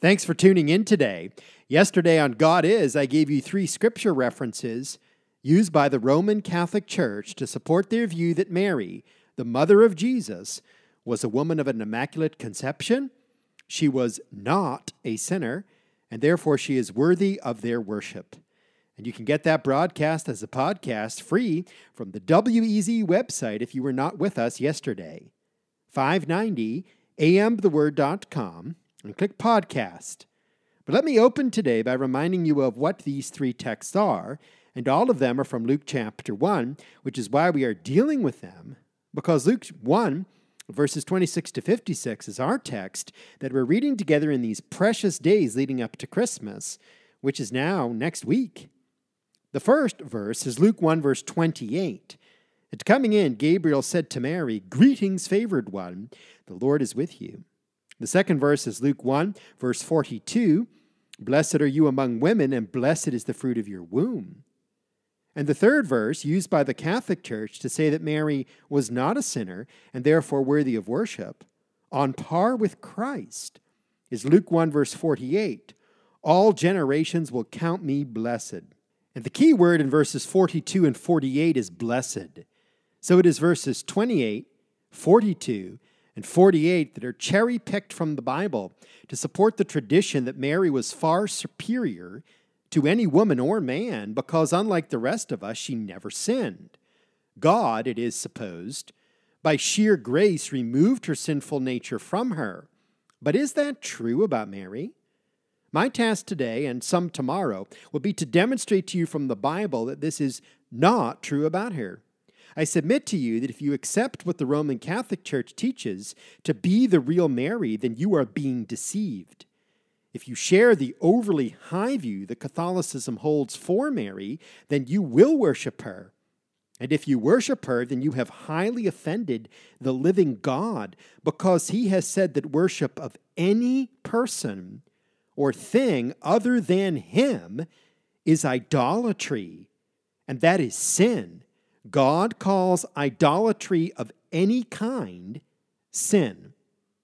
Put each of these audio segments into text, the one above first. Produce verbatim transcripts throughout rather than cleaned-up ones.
Thanks for tuning in today. Yesterday on God Is, I gave you three scripture references used by the Roman Catholic Church to support their view that Mary, the mother of Jesus, was a woman of an immaculate conception, she was not a sinner, and therefore she is worthy of their worship. And you can get that broadcast as a podcast free from the W E Z website if you were not with us yesterday. five ninety a m the word dot com and click podcast. But let me open today by reminding you of what these three texts are, and all of them are from Luke chapter one, which is why we are dealing with them, because Luke one, verses twenty-six to fifty-six is our text that we're reading together in these precious days leading up to Christmas, which is now next week. The first verse is Luke one, verse twenty-eight. And coming in, Gabriel said to Mary, "Greetings, favored one, the Lord is with you." The second verse is Luke one, verse forty-two. "Blessed are you among women, and blessed is the fruit of your womb." And the third verse, used by the Catholic Church to say that Mary was not a sinner and therefore worthy of worship, on par with Christ, is Luke one, verse forty-eight. "All generations will count me blessed." And the key word in verses forty-two and forty-eight is blessed. So it is verses twenty-eight, forty-two, and forty-eight that are cherry-picked from the Bible to support the tradition that Mary was far superior to any woman or man because, unlike the rest of us, she never sinned. God, it is supposed, by sheer grace removed her sinful nature from her. But is that true about Mary? My task today, and some tomorrow, will be to demonstrate to you from the Bible that this is not true about her. I submit to you that if you accept what the Roman Catholic Church teaches to be the real Mary, then you are being deceived. If you share the overly high view that Catholicism holds for Mary, then you will worship her. And if you worship her, then you have highly offended the living God, because he has said that worship of any person or thing other than him is idolatry, and that is sin. God calls idolatry of any kind sin.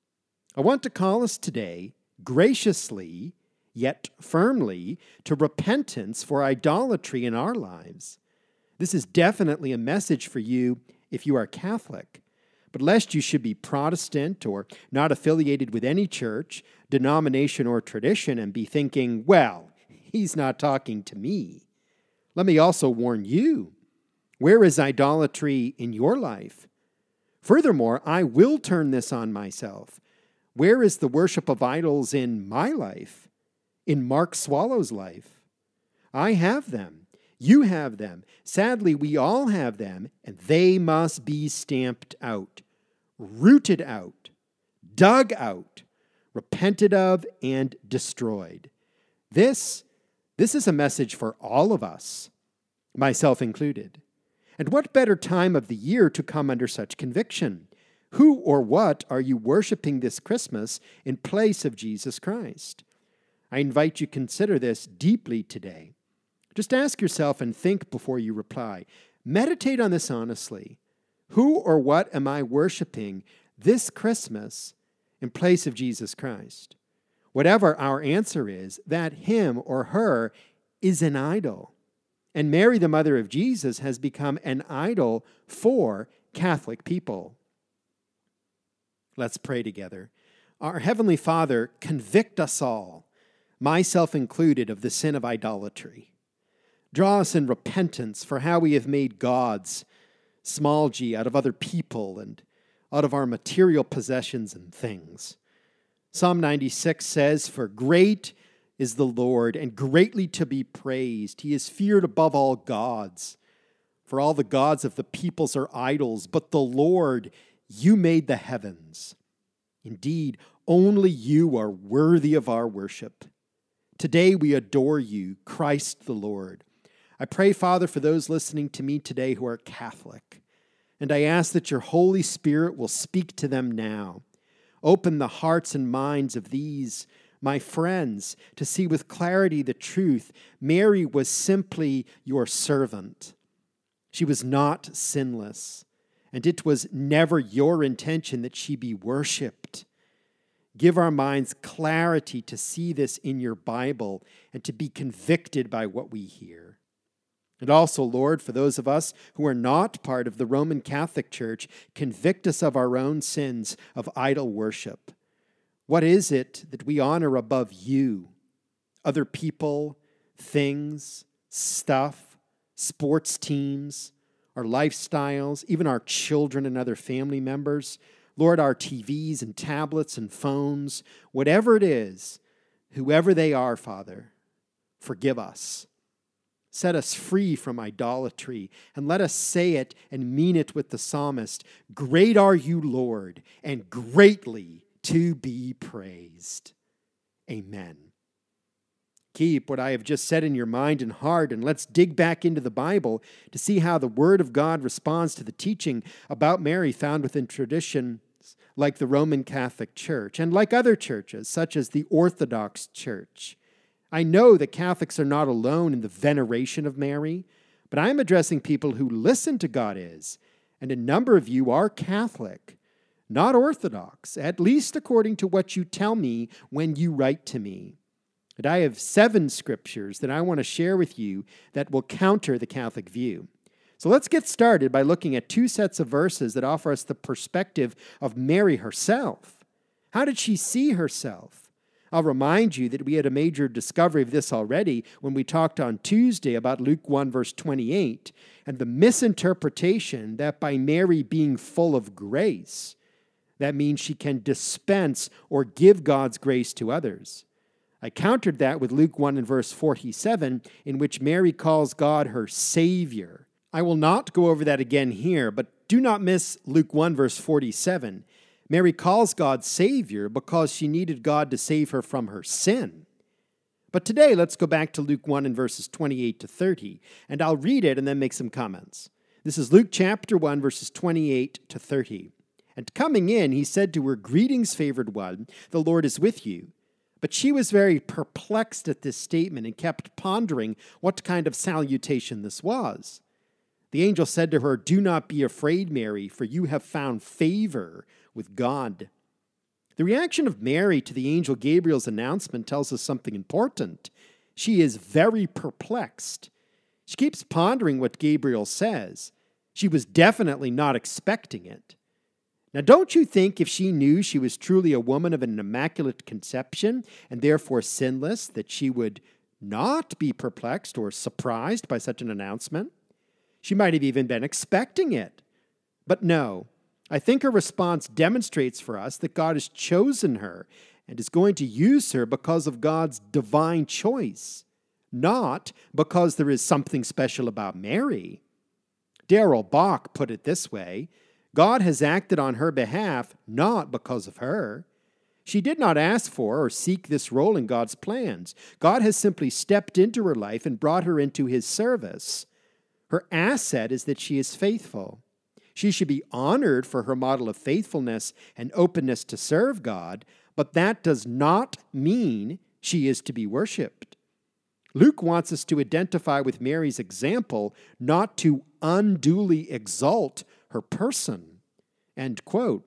I want to call us today graciously, yet firmly, to repentance for idolatry in our lives. This is definitely a message for you if you are Catholic. But lest you should be Protestant or not affiliated with any church, denomination, or tradition and be thinking, well, he's not talking to me. Let me also warn you. Where is idolatry in your life? Furthermore, I will turn this on myself. Where is the worship of idols in my life? In Mark Swallow's life? I have them. You have them. Sadly, we all have them, and they must be stamped out, rooted out, dug out, repented of, and destroyed. This, this is a message for all of us, myself included. And what better time of the year to come under such conviction? Who or what are you worshiping this Christmas in place of Jesus Christ? I invite you to consider this deeply today. Just ask yourself and think before you reply. Meditate on this honestly. Who or what am I worshiping this Christmas in place of Jesus Christ? Whatever our answer is, that him or her is an idol. And Mary, the mother of Jesus, has become an idol for Catholic people. Let's pray together. Our Heavenly Father, convict us all, myself included, of the sin of idolatry. Draw us in repentance for how we have made gods, small g, out of other people and out of our material possessions and things. Psalm ninety-six says, "For great is the Lord, and greatly to be praised. He is feared above all gods. For all the gods of the peoples are idols, but the Lord, you made the heavens. Indeed, only you are worthy of our worship. Today we adore you, Christ the Lord." I pray, Father, for those listening to me today who are Catholic, and I ask that your Holy Spirit will speak to them now. Open the hearts and minds of these my friends, to see with clarity the truth. Mary was simply your servant. She was not sinless, and it was never your intention that she be worshipped. Give our minds clarity to see this in your Bible and to be convicted by what we hear. And also, Lord, for those of us who are not part of the Roman Catholic Church, convict us of our own sins of idol worship. What is it that we honor above you? Other people, things, stuff, sports teams, our lifestyles, even our children and other family members. Lord, our T Vs and tablets and phones, whatever it is, whoever they are, Father, forgive us. Set us free from idolatry, and let us say it and mean it with the psalmist. Great are you, Lord, and greatly to be praised. Amen. Keep what I have just said in your mind and heart, and let's dig back into the Bible to see how the Word of God responds to the teaching about Mary found within tradition like the Roman Catholic Church and like other churches, such as the Orthodox Church. I know that Catholics are not alone in the veneration of Mary, but I am addressing people who listen to God is, and a number of you are Catholic, not Orthodox, at least according to what you tell me when you write to me. And I have seven scriptures that I want to share with you that will counter the Catholic view. So let's get started by looking at two sets of verses that offer us the perspective of Mary herself. How did she see herself? I'll remind you that we had a major discovery of this already when we talked on Tuesday about Luke one, verse twenty-eight, and the misinterpretation that by Mary being full of grace, that means she can dispense or give God's grace to others. I countered that with Luke one and verse forty-seven, in which Mary calls God her Savior. I will not go over that again here, but do not miss Luke one, verse forty-seven. Mary calls God Savior because she needed God to save her from her sin. But today, let's go back to Luke one and verses twenty-eight to thirty, and I'll read it and then make some comments. This is Luke chapter one, verses twenty-eight to thirty. And coming in, he said to her, Greetings, favored one, the Lord is with you. But she was very perplexed at this statement and kept pondering what kind of salutation this was. The angel said to her, Do not be afraid, Mary, for you have found favor with God. The reaction of Mary to the angel Gabriel's announcement tells us something important. She is very perplexed. She keeps pondering what Gabriel says. She was definitely not expecting it. Now, don't you think if she knew she was truly a woman of an immaculate conception and therefore sinless, that she would not be perplexed or surprised by such an announcement? She might have even been expecting it. But no, I think her response demonstrates for us that God has chosen her and is going to use her because of God's divine choice, not because there is something special about Mary. Darrell Bock put it this way, God has acted on her behalf not because of her. She did not ask for or seek this role in God's plans. God has simply stepped into her life and brought her into his service. Her asset is that she is faithful. She should be honored for her model of faithfulness and openness to serve God, but that does not mean she is to be worshipped. Luke wants us to identify with Mary's example, not to unduly exalt her person. End quote.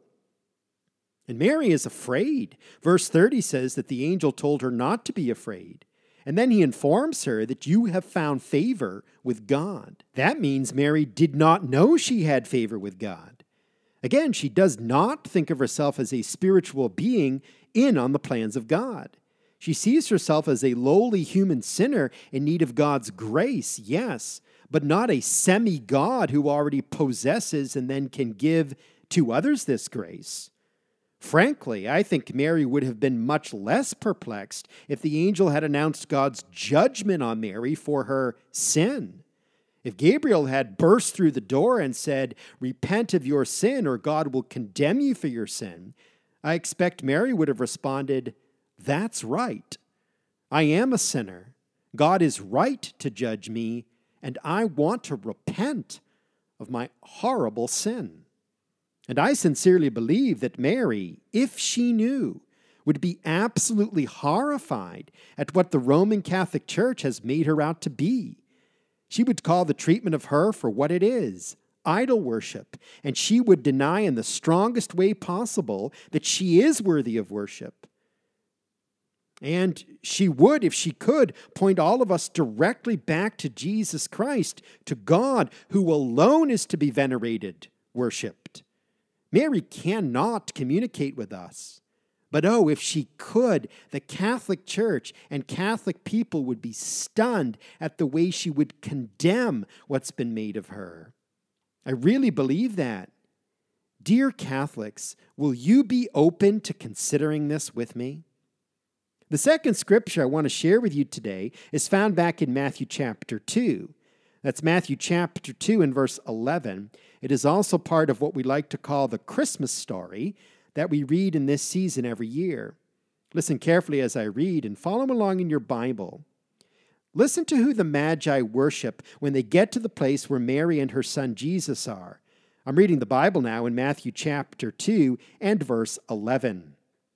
And Mary is afraid. Verse thirty says that the angel told her not to be afraid. And then he informs her that you have found favor with God. That means Mary did not know she had favor with God. Again, she does not think of herself as a spiritual being in on the plans of God. She sees herself as a lowly human sinner in need of God's grace, yes, but not a semi-God who already possesses and then can give to others this grace. Frankly, I think Mary would have been much less perplexed if the angel had announced God's judgment on Mary for her sin. If Gabriel had burst through the door and said, Repent of your sin or God will condemn you for your sin, I expect Mary would have responded, That's right. I am a sinner. God is right to judge me, and I want to repent of my horrible sin. And I sincerely believe that Mary, if she knew, would be absolutely horrified at what the Roman Catholic Church has made her out to be. She would call the treatment of her for what it is, idol worship, and she would deny in the strongest way possible that she is worthy of worship. And she would, if she could, point all of us directly back to Jesus Christ, to God, who alone is to be venerated, worshipped. Mary cannot communicate with us. But oh, if she could, the Catholic Church and Catholic people would be stunned at the way she would condemn what's been made of her. I really believe that. Dear Catholics, will you be open to considering this with me? The second scripture I want to share with you today is found back in Matthew chapter two. That's Matthew chapter two and verse eleven. It is also part of what we like to call the Christmas story that we read in this season every year. Listen carefully as I read and follow along in your Bible. Listen to who the Magi worship when they get to the place where Mary and her son Jesus are. I'm reading the Bible now in Matthew chapter two and verse eleven.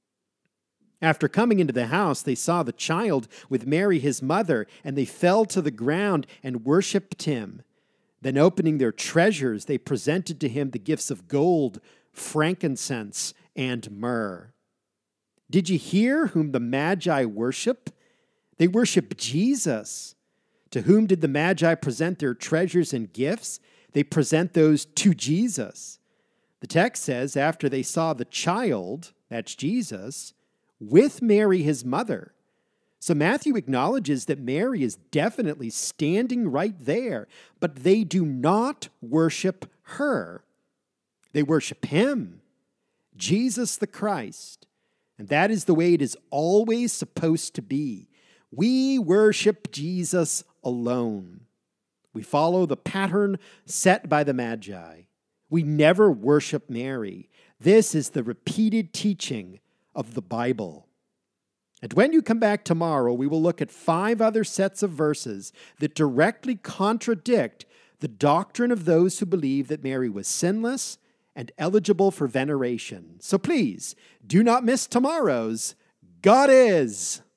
After coming into the house, they saw the child with Mary his mother, and they fell to the ground and worshipped him. Then opening their treasures, they presented to him the gifts of gold, frankincense, and myrrh. Did you hear whom the Magi worship? They worship Jesus. To whom did the Magi present their treasures and gifts? They present those to Jesus. The text says, after they saw the child, that's Jesus, with Mary his mother. So Matthew acknowledges that Mary is definitely standing right there, but they do not worship her. They worship him, Jesus the Christ. And that is the way it is always supposed to be. We worship Jesus alone. We follow the pattern set by the Magi. We never worship Mary. This is the repeated teaching of the Bible. And when you come back tomorrow, we will look at five other sets of verses that directly contradict the doctrine of those who believe that Mary was sinless and eligible for veneration. So please, do not miss tomorrow's God Is.